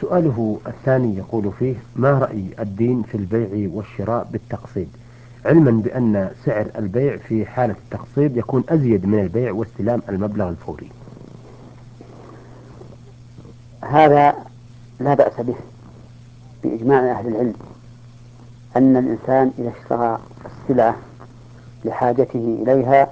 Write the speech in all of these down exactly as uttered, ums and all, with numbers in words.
سؤاله الثاني يقول فيه: ما رأي الدين في البيع والشراء بالتقسيط، علما بأن سعر البيع في حالة التقسيط يكون أزيد من البيع واستلام المبلغ الفوري؟ هذا لا بأس به بإجماع أهل العلم، أن الإنسان إذا اشترى السلعة لحاجته إليها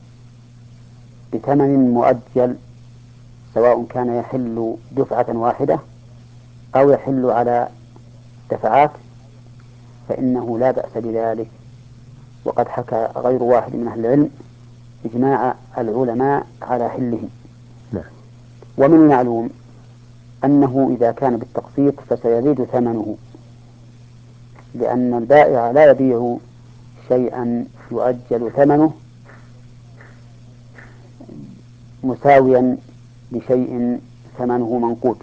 بثمن مؤجل، سواء كان يحل دفعة واحدة أو يحل على دفعات، فإنه لا بأس بذلك. وقد حكى غير واحد من أهل العلم إجماع العلماء على حله. نعم. ومن المعلوم أنه إذا كان بالتقسيط فسيزيد ثمنه، لأن البائع لا يبيع شيئا يؤجل ثمنه مساويا لشيء ثمنه منقود.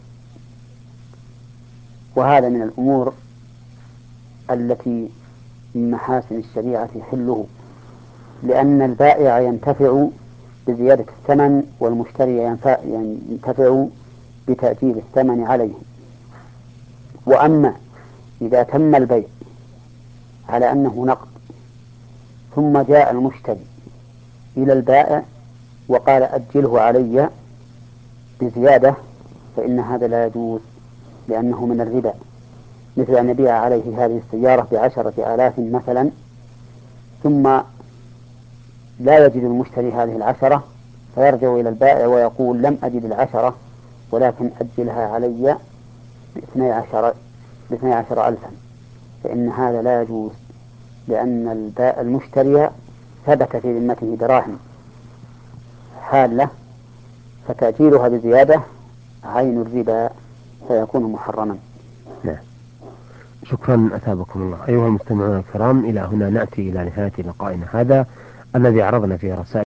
وهذا من الأمور التي من محاسن الشريعة حله، لأن البائع ينتفع بزيادة الثمن والمشتري ينتفع بتأجيل الثمن عليه. وأما إذا تم البيع على أنه نقد ثم جاء المشتري إلى البائع وقال أجله علي بزيادة، فإن هذا لا يجوز، لأنه من الربا، مثل أن يبيع عليه هذه السيارة بعشرة آلاف مثلا، ثم لا يجد المشتري هذه العشرة، فيرجع إلى البائع ويقول لم أجد العشرة ولكن أجلها علي باثني عشر, باثني عشر ألفا، فإن هذا لا يجوز، لأن البائع المشتري ثبت في ذمته دراهم حالة، فتأجيلها بزيادة عين الربا فيكون محرما. نعم. شكرا أثابكم الله. أيها المستمعون الكرام، إلى هنا نأتي إلى نهاية لقائنا هذا الذي عرضنا فيه رسائل